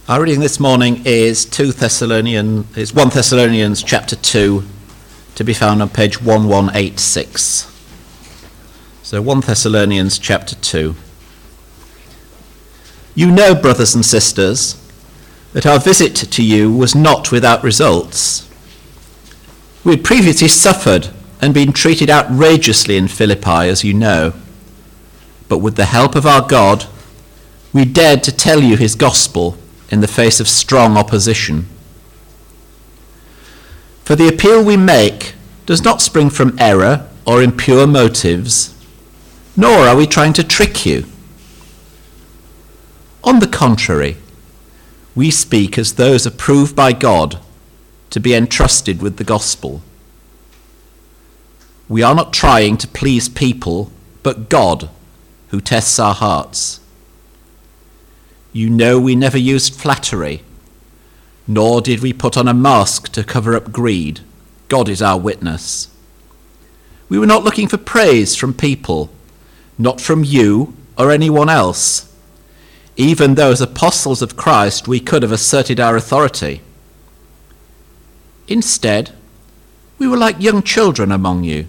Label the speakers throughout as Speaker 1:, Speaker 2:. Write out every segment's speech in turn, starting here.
Speaker 1: Our reading this morning is 1 Thessalonians chapter 2, to be found on page 1186. So 1 Thessalonians chapter 2. You know, brothers and sisters, that our visit to you was not without results. We had previously suffered and been treated outrageously in Philippi, as you know. But with the help of our God, we dared to tell you his gospel in the face of strong opposition. For the appeal we make does not spring from error or impure motives, nor are we trying to trick you. On the contrary, we speak as those approved by God to be entrusted with the gospel. We are not trying to please people, but God, who tests our hearts. You know we never used flattery, nor did we put on a mask to cover up greed. God is our witness. We were not looking for praise from people, not from you or anyone else. Even though as apostles of Christ we could have asserted our authority. Instead, we were like young children among you.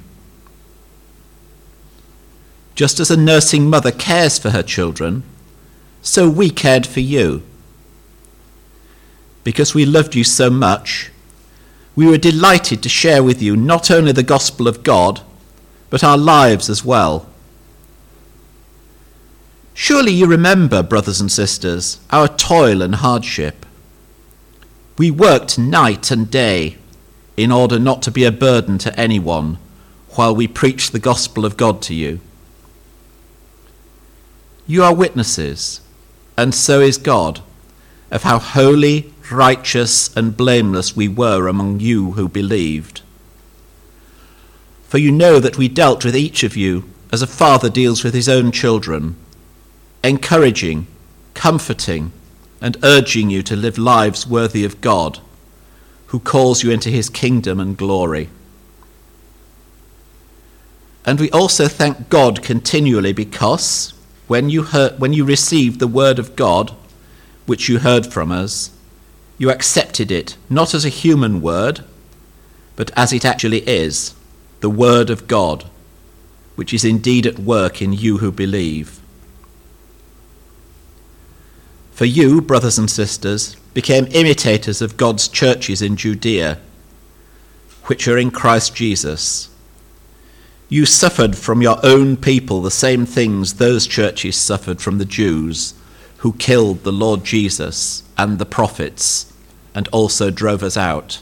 Speaker 1: Just as a nursing mother cares for her children, so we cared for you. Because we loved you so much, we were delighted to share with you not only the gospel of God, but our lives as well. Surely you remember, brothers and sisters, our toil and hardship. We worked night and day in order not to be a burden to anyone while we preached the gospel of God to you. You are witnesses, and so is God, of how holy, righteous, and blameless we were among you who believed. For you know that we dealt with each of you as a father deals with his own children, encouraging, comforting, and urging you to live lives worthy of God, who calls you into his kingdom and glory. And we also thank God continually because, when you received the word of God, which you heard from us, you accepted it not as a human word, but as it actually is, the word of God, which is indeed at work in you who believe. For you, brothers and sisters, became imitators of God's churches in Judea, which are in Christ Jesus. You suffered from your own people the same things those churches suffered from the Jews, who killed the Lord Jesus and the prophets, and also drove us out.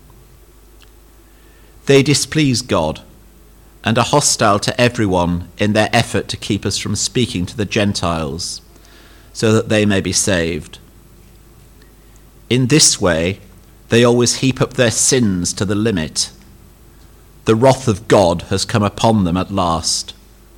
Speaker 1: They displease God and are hostile to everyone in their effort to keep us from speaking to the Gentiles, so that they may be saved. In this way, they always heap up their sins to the limit. The wrath of God has come upon them at last.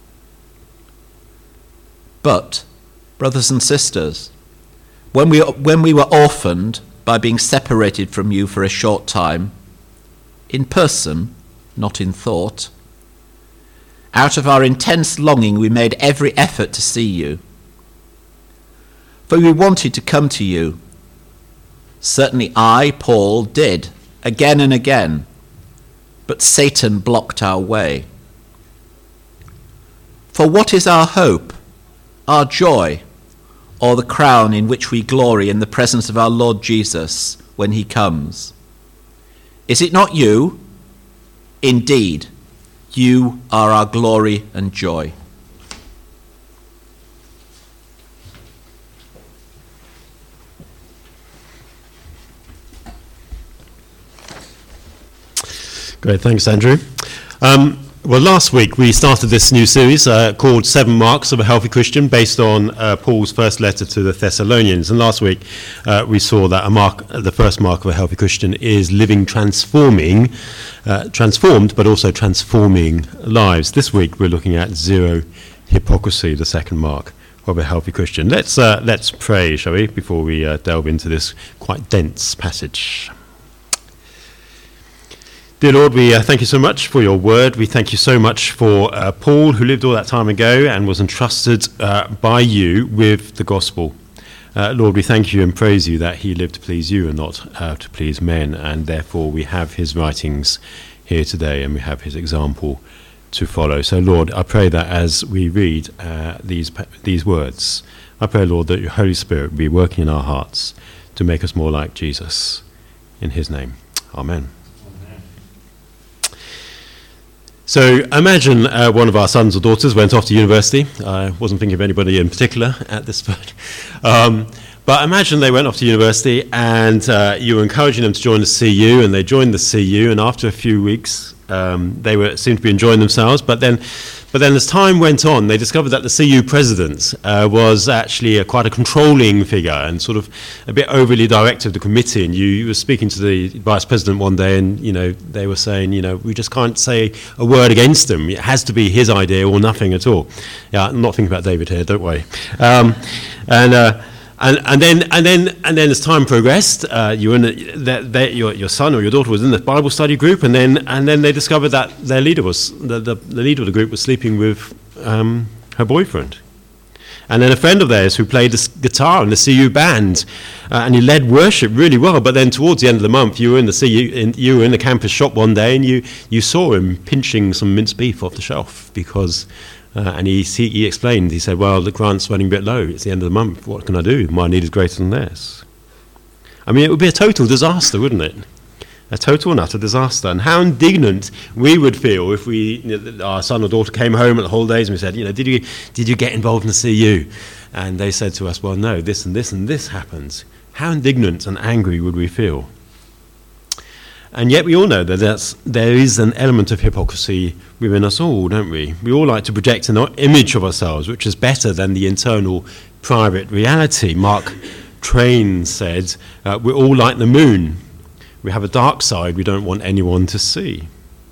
Speaker 1: But, brothers and sisters, when we were orphaned by being separated from you for a short time, in person, not in thought, out of our intense longing we made every effort to see you. For we wanted to come to you. Certainly I, Paul, did, again and again, but Satan blocked our way. For what is our hope, our joy, or the crown in which we glory in the presence of our Lord Jesus when he comes? Is it not you? Indeed, you are our glory and joy.
Speaker 2: Great, thanks, Andrew. Well, last week we started this new series called 7 Marks of a Healthy Christian, based on Paul's first letter to the Thessalonians. And last week we saw that the first mark of a healthy Christian is living transformed, but also transforming lives. This week we're looking at zero hypocrisy, the second mark of a healthy Christian. Let's pray, shall we, before we delve into this quite dense passage. Dear Lord, we thank you so much for your word. We thank you so much for Paul, who lived all that time ago and was entrusted by you with the gospel. Lord, we thank you and praise you that he lived to please you and not to please men, and therefore we have his writings here today and we have his example to follow. So, Lord, I pray that as we read these words, I pray, Lord, that your Holy Spirit be working in our hearts to make us more like Jesus. In his name, amen. So imagine one of our sons or daughters went off to university. I wasn't thinking of anybody in particular at this point. But imagine they went off to university and you were encouraging them to join the CU, and they joined the CU, and after a few weeks they seemed to be enjoying themselves. But then as time went on, they discovered that the CU president was actually quite a controlling figure and sort of a bit overly directive of the committee. And you were speaking to the vice president one day, and they were saying, we just can't say a word against him. It has to be his idea or nothing at all. Yeah, I'm not thinking about David here, don't worry. And then as time progressed, your son or your daughter was in the Bible study group, and then they discovered that their leader was the leader of the group was sleeping with her boyfriend. And then a friend of theirs who played the guitar in the CU band, and he led worship really well. But then towards the end of the month, you were in the campus shop one day, and you saw him pinching some minced beef off the shelf because. And he explained, he said, well, the grant's running a bit low. It's the end of the month. What can I do? My need is greater than theirs. I mean, it would be a total disaster, wouldn't it? A total and utter disaster. And how indignant we would feel if our son or daughter came home at the holidays and we said, did you get involved in the CU? And they said to us, well, no, this and this and this happens. How indignant and angry would we feel? And yet we all know that there is an element of hypocrisy within us all, don't we? We all like to project an image of ourselves which is better than the internal private reality. Mark Twain said, we're all like the moon. We have a dark side we don't want anyone to see.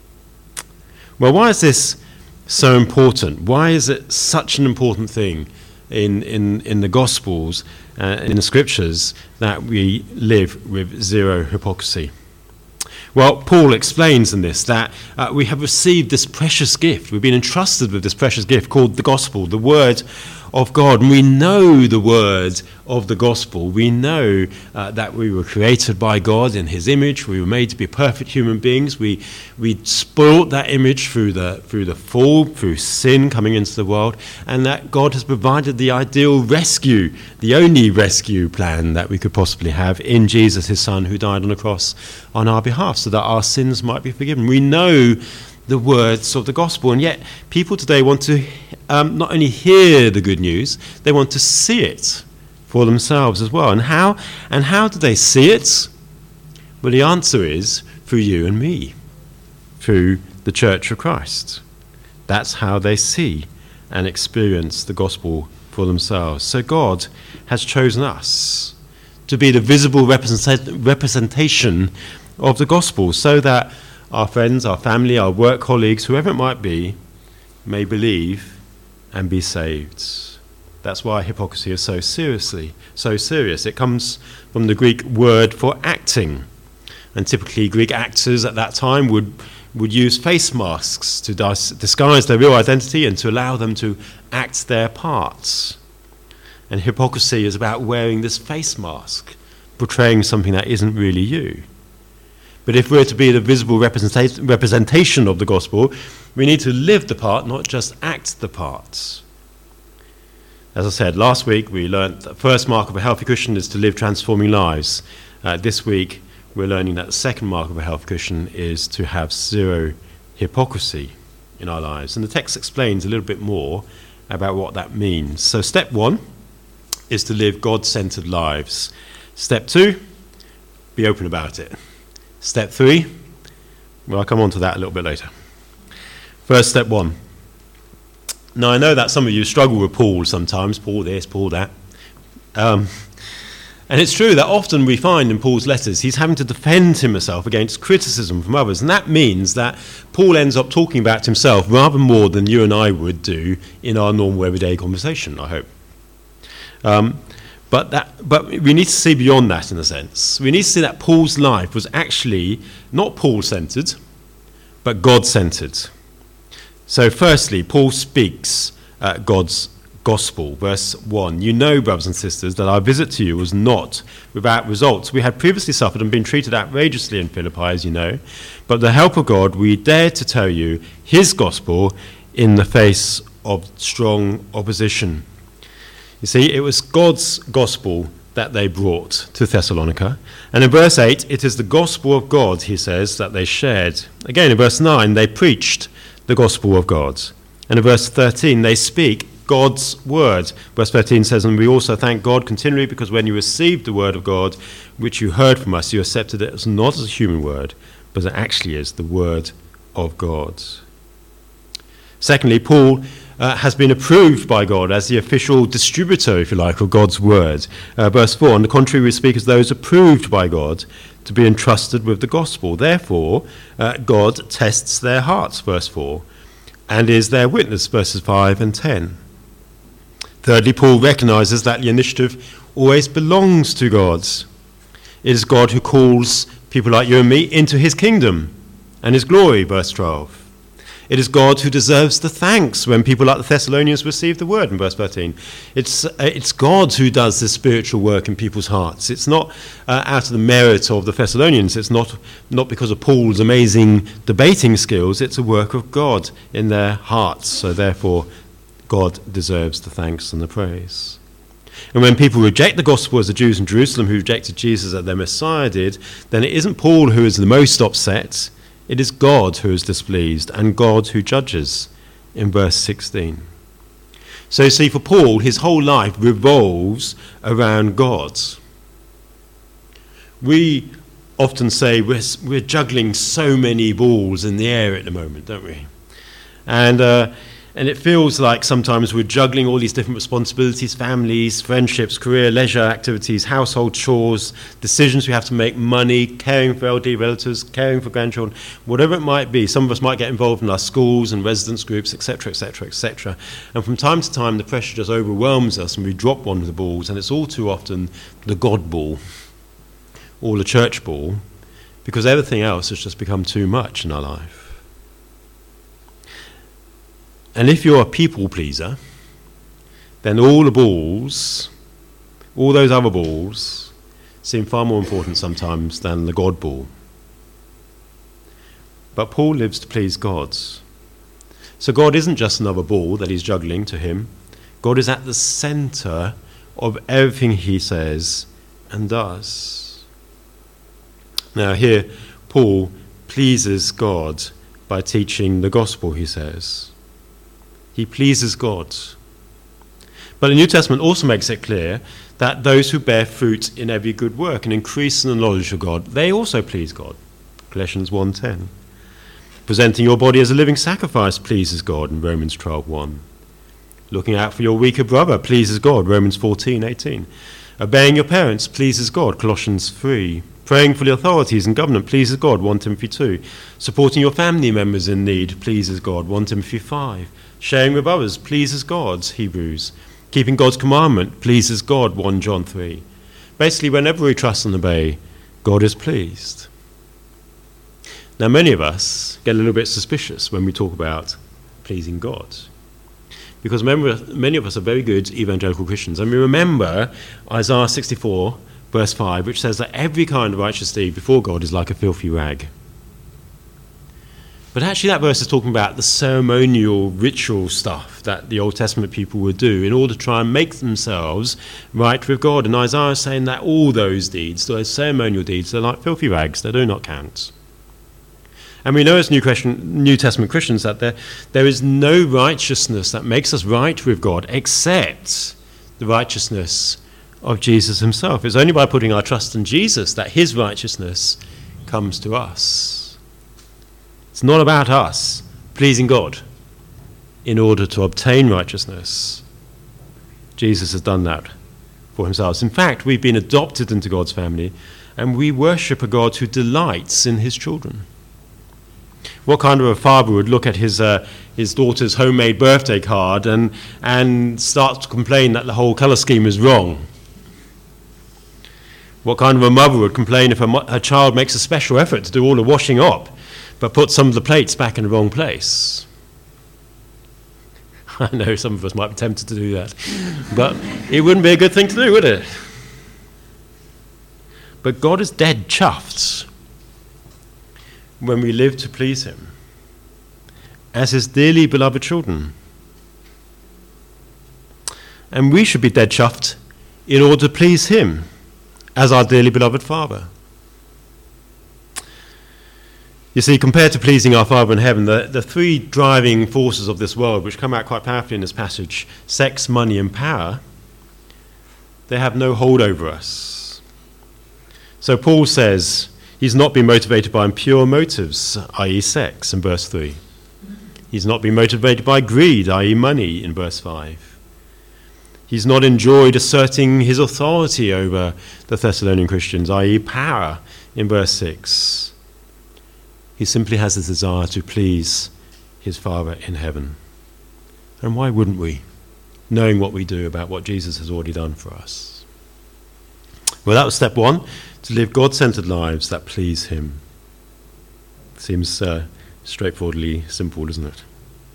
Speaker 2: Well, why is this so important? Why is it such an important thing in the Gospels, in the Scriptures, that we live with zero hypocrisy? Well, Paul explains in this that we have received this precious gift. We've been entrusted with this precious gift called the gospel, the word of God. And we know the word of the gospel. We know that we were created by God in his image. We were made to be perfect human beings. We spoilt that image through the fall, through sin coming into the world, and that God has provided the ideal rescue, the only rescue plan that we could possibly have in Jesus, his son, who died on the cross on our behalf so that our sins might be forgiven. We know the words of the gospel, and yet people today want to not only hear the good news, they want to see it for themselves as well. And how do they see it? Well, the answer is through you and me, through the Church of Christ. That's how they see and experience the gospel for themselves. So God has chosen us to be the visible representation of the gospel, so that our friends, our family, our work colleagues, whoever it might be, may believe and be saved. That's why hypocrisy is so serious. It comes from the Greek word for acting. And typically Greek actors at that time would use face masks to disguise their real identity and to allow them to act their parts. And hypocrisy is about wearing this face mask, portraying something that isn't really you. But if we're to be the visible representation of the gospel, we need to live the part, not just act the part. As I said, last week we learned that the first mark of a healthy Christian is to live transforming lives. This week we're learning that the second mark of a healthy Christian is to have zero hypocrisy in our lives. And the text explains a little bit more about what that means. So step 1 is to live God-centered lives. Step 2, be open about it. Step 3, well, I'll come on to that a little bit later. First, step 1. Now, I know that some of you struggle with Paul sometimes, Paul this, Paul that. And it's true that often we find in Paul's letters he's having to defend himself against criticism from others. And that means that Paul ends up talking about himself rather more than you and I would do in our normal everyday conversation, I hope. But we need to see beyond that, in a sense. We need to see that Paul's life was actually not Paul-centered, but God-centered. So firstly, Paul speaks God's gospel. Verse 1, you know, brothers and sisters, that our visit to you was not without results. We had previously suffered and been treated outrageously in Philippi, as you know, but the help of God, we dared to tell you his gospel in the face of strong opposition. You see, it was God's gospel that they brought to Thessalonica. And in verse 8, it is the gospel of God, he says, that they shared. Again, in verse 9, they preached the gospel of God. And in verse 13, they speak God's word. Verse 13 says, and we also thank God continually because when you received the word of God, which you heard from us, you accepted it as not as a human word, but it actually is the word of God. Secondly, Paul has been approved by God as the official distributor, if you like, of God's word. Verse 4, on the contrary, we speak as those approved by God to be entrusted with the gospel. Therefore, God tests their hearts, verse 4, and is their witness, verses 5 and 10. Thirdly, Paul recognizes that the initiative always belongs to God. It is God who calls people like you and me into his kingdom and his glory, verse 12. It is God who deserves the thanks when people like the Thessalonians receive the word in verse 13. It's God who does this spiritual work in people's hearts. It's not out of the merit of the Thessalonians. It's not because of Paul's amazing debating skills. It's a work of God in their hearts. So therefore, God deserves the thanks and the praise. And when people reject the gospel as the Jews in Jerusalem who rejected Jesus as their Messiah did, then it isn't Paul who is the most upset. It is God who is displeased and God who judges in verse 16. So you see, for Paul, his whole life revolves around God. We often say we're juggling so many balls in the air at the moment, don't we? And it feels like sometimes we're juggling all these different responsibilities, families, friendships, career, leisure activities, household chores, decisions we have to make, money, caring for elderly relatives, caring for grandchildren, whatever it might be. Some of us might get involved in our schools and residence groups, etc., etc., etc. And from time to time, the pressure just overwhelms us and we drop one of the balls, and it's all too often the God ball or the church ball, because everything else has just become too much in our life. And if you're a people pleaser, then all the balls, all those other balls, seem far more important sometimes than the God ball. But Paul lives to please God. So God isn't just another ball that he's juggling to him. God is at the center of everything he says and does. Now here, Paul pleases God by teaching the gospel, he says. He pleases God. But the New Testament also makes it clear that those who bear fruit in every good work and increase in the knowledge of God, they also please God. Colossians 1:10. Presenting your body as a living sacrifice pleases God in Romans 12:1. Looking out for your weaker brother pleases God, Romans 14:18. Obeying your parents pleases God, Colossians 3. Praying for the authorities and government pleases God, 1 Timothy 2. Supporting your family members in need pleases God, 1 Timothy 5. Sharing with others pleases God, Hebrews. Keeping God's commandment pleases God, 1 John 3. Basically, whenever we trust and obey, God is pleased. Now, many of us get a little bit suspicious when we talk about pleasing God. Because many of us are very good evangelical Christians. And we remember Isaiah 64, verse 5, which says that every kind of righteous deed before God is like a filthy rag. But actually that verse is talking about the ceremonial, ritual stuff that the Old Testament people would do in order to try and make themselves right with God. And Isaiah is saying that all those deeds, those ceremonial deeds, they're like filthy rags, they do not count. And we know as New Testament Christians that there is no righteousness that makes us right with God except the righteousness of Jesus himself. It's only by putting our trust in Jesus that his righteousness comes to us. It's not about us pleasing God in order to obtain righteousness. Jesus has done that for himself. In fact, we've been adopted into God's family and we worship a God who delights in his children. What kind of a father would look at his daughter's homemade birthday card and start to complain that the whole colour scheme is wrong? What kind of a mother would complain if her child makes a special effort to do all the washing up, but put some of the plates back in the wrong place? I know some of us might be tempted to do that. But it wouldn't be a good thing to do, would it? But God is dead chuffed when we live to please him as his dearly beloved children. And we should be dead chuffed in order to please him as our dearly beloved Father. You see, compared to pleasing our Father in heaven, the three driving forces of this world, which come out quite powerfully in this passage, sex, money, and power, they have no hold over us. So Paul says he's not been motivated by impure motives, i.e. sex, in verse 3. He's not been motivated by greed, i.e. money, in verse 5. He's not enjoyed asserting his authority over the Thessalonian Christians, i.e. power, in verse 6. He simply has a desire to please his Father in heaven. And why wouldn't we, knowing what we do about what Jesus has already done for us? Well, that was step one, to live God-centered lives that please him. Seems straightforwardly simple, isn't it?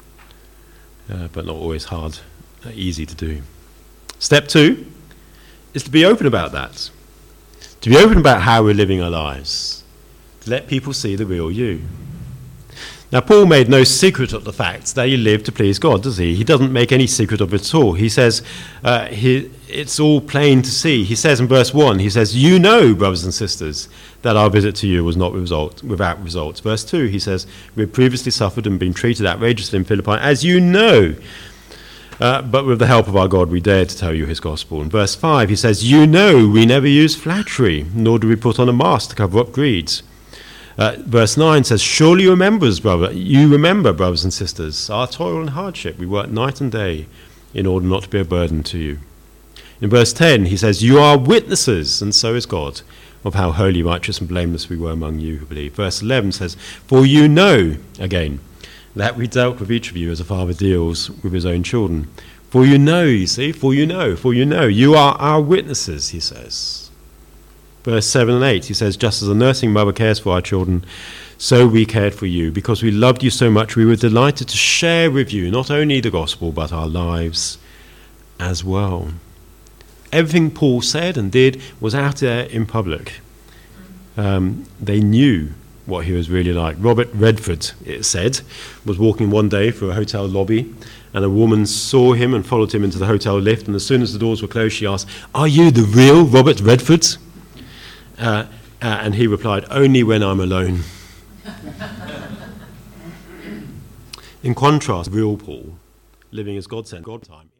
Speaker 2: But not always hard, easy to do. Step two is to be open about that. To be open about how we're living our lives. To let people see the real you. Now, Paul made no secret of the fact that he lived to please God, does he? He doesn't make any secret of it at all. He says, it's all plain to see. He says in verse 1, he says, you know, brothers and sisters, that our visit to you was not without results. Verse 2, he says, we had previously suffered and been treated outrageously in Philippi, as you know. But with the help of our God, we dared to tell you his gospel. In verse 5, he says, you know, we never use flattery, nor do we put on a mask to cover up greeds. Verse 9 says, surely you remember, brothers and sisters, our toil and hardship. We work night and day in order not to be a burden to you. In verse 10, he says, you are witnesses, and so is God, of how holy, righteous, and blameless we were among you who believe. Verse 11 says, for you know, again, that we dealt with each of you as a father deals with his own children. For you know, you see, for you know, you are our witnesses, he says. Verse 7 and 8, he says, just as a nursing mother cares for our children, so we cared for you. Because we loved you so much, we were delighted to share with you not only the gospel, but our lives as well. Everything Paul said and did was out there in public. They knew what he was really like. Robert Redford, it said, was walking one day through a hotel lobby, and a woman saw him and followed him into the hotel lift, and as soon as the doors were closed, she asked, are you the real Robert Redford? And he replied, only when I'm alone. In contrast, real Paul, living as God sent God time.